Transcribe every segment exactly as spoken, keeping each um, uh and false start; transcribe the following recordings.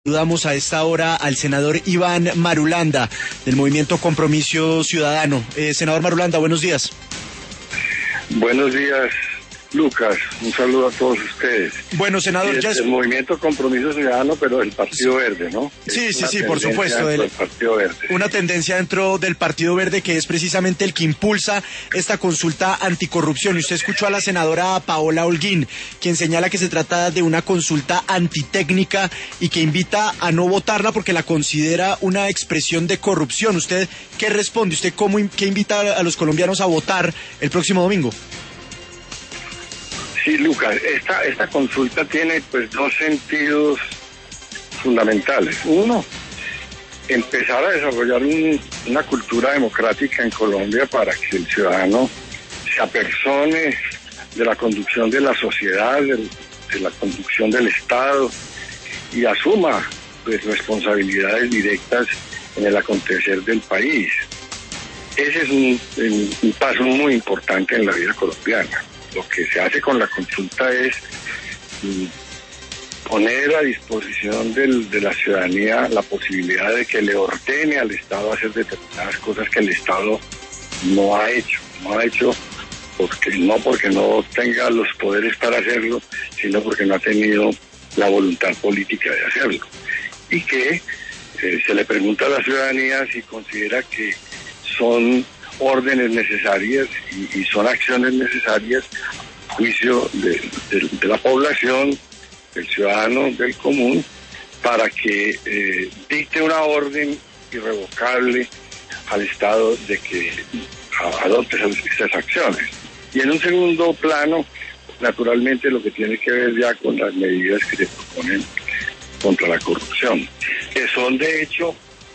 Saludamos a esta hora al senador Iván Marulanda, del Movimiento Compromiso Ciudadano. Eh, senador Marulanda, buenos días. Buenos días, Lucas. Un saludo a todos ustedes. Bueno, senador, sí, ya es... el Movimiento Compromiso Ciudadano, pero del Partido Verde, ¿no? Sí, es sí, sí, por supuesto. Del del Partido Verde. Una tendencia dentro del Partido Verde que es precisamente el que impulsa esta consulta anticorrupción. Y usted escuchó a la senadora Paola Holguín, quien señala que se trata de una consulta antitécnica y que invita a no votarla porque la considera una expresión de corrupción. ¿Usted qué responde? ¿Usted cómo qué invita a los colombianos a votar el próximo domingo? Sí, Lucas, esta, esta consulta tiene pues dos sentidos fundamentales. Uno, empezar a desarrollar un, una cultura democrática en Colombia para que el ciudadano se apersone de la conducción de la sociedad, de, de la conducción del Estado y asuma pues responsabilidades directas en el acontecer del país. Ese es un, un, un paso muy importante en la vida colombiana. Lo que se hace con la consulta es poner a disposición del, de la ciudadanía la posibilidad de que le ordene al Estado hacer determinadas cosas que el Estado no ha hecho. No ha hecho porque no porque no tenga los poderes para hacerlo, sino porque no ha tenido la voluntad política de hacerlo. Y que eh, se le pregunta a la ciudadanía si considera que son órdenes necesarias y, y son acciones necesarias a juicio de, de, de la población, del ciudadano, del común, para que eh, dicte una orden irrevocable al Estado de que adopte esas, esas acciones. Y en un segundo plano, naturalmente lo que tiene que ver ya con las medidas que se proponen contra la corrupción, que son de hecho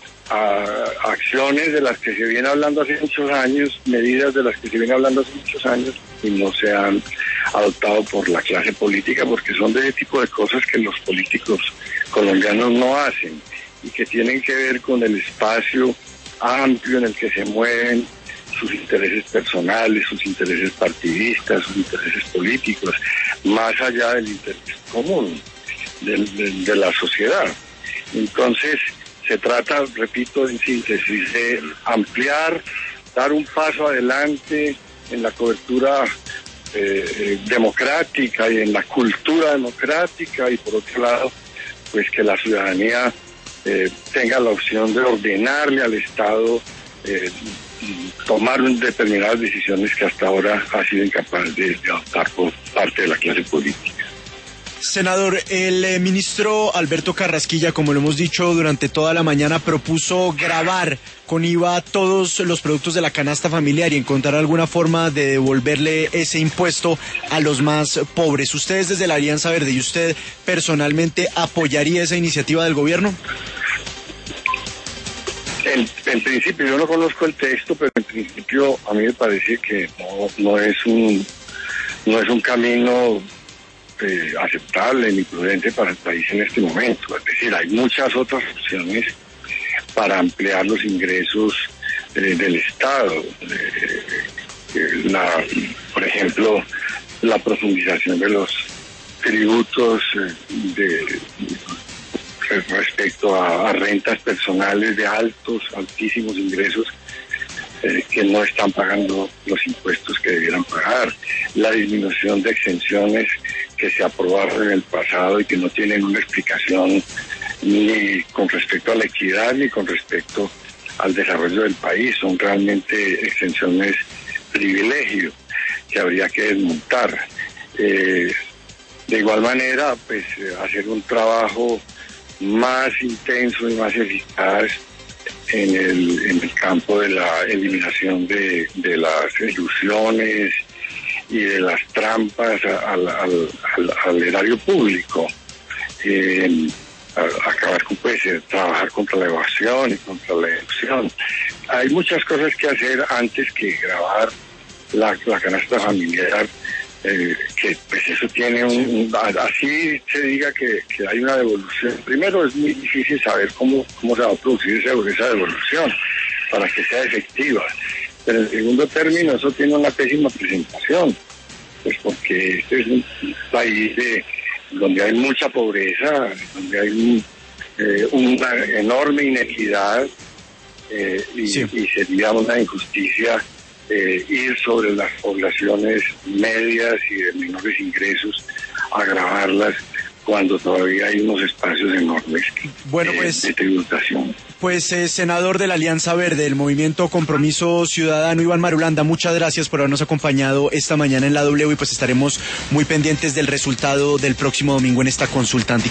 a acciones de las que se viene hablando hace muchos años, medidas de las que se viene hablando hace muchos años y no se han adoptado por la clase política, porque son de ese tipo de cosas que los políticos colombianos no hacen y que tienen que ver con el espacio amplio en el que se mueven sus intereses personales, sus intereses partidistas, sus intereses políticos, más allá del interés común de, de, de la sociedad. Entonces, se trata, repito, en síntesis, de ampliar, dar un paso adelante en la cobertura eh, democrática y en la cultura democrática y por otro lado, pues que la ciudadanía eh, tenga la opción de ordenarle al Estado eh, tomar determinadas decisiones que hasta ahora ha sido incapaz de, de adoptar por parte de la clase política. Senador, el eh, ministro Alberto Carrasquilla, como lo hemos dicho durante toda la mañana, propuso gravar con I V A todos los productos de la canasta familiar y encontrar alguna forma de devolverle ese impuesto a los más pobres. ¿Ustedes desde la Alianza Verde y usted personalmente apoyaría esa iniciativa del gobierno? En, en principio, yo no conozco el texto, pero en principio a mí me parece que no, no es un no es un camino Eh, aceptable ni prudente para el país en este momento. Es decir, hay muchas otras opciones para ampliar los ingresos eh, del Estado. Eh, eh, la, por ejemplo, la profundización de los tributos eh, de, de respecto a, a rentas personales de altos, altísimos ingresos eh, que no están pagando los impuestos que debieran pagar. La disminución de exenciones que se aprobaron en el pasado y que no tienen una explicación ni con respecto a la equidad ni con respecto al desarrollo del país. Son realmente exenciones privilegio que habría que desmontar. Eh, de igual manera, pues hacer un trabajo más intenso y más eficaz en el, en el campo de la eliminación de, de las ilusiones y de las trampas al, al, al, al erario público, eh, a, acabar con, pues, trabajar contra la evasión y contra la elusión. Hay muchas cosas que hacer antes que grabar la, la canasta familiar, eh, que pues eso tiene un, un así se diga que, que hay una devolución. Primero es muy difícil saber cómo, cómo se va a producir esa, esa devolución para que sea efectiva. Pero en segundo término, eso tiene una pésima presentación, pues porque este es un país de, donde hay mucha pobreza, donde hay eh, una enorme inequidad eh, y, sí. y sería una injusticia eh, ir sobre las poblaciones medias y de menores ingresos, agravarlas cuando todavía hay unos espacios enormes bueno, eh, pues, de tributación. Pues eh, senador de la Alianza Verde, del Movimiento Compromiso Ciudadano, Iván Marulanda, muchas gracias por habernos acompañado esta mañana en la W y pues estaremos muy pendientes del resultado del próximo domingo en esta consulta anticorrupción.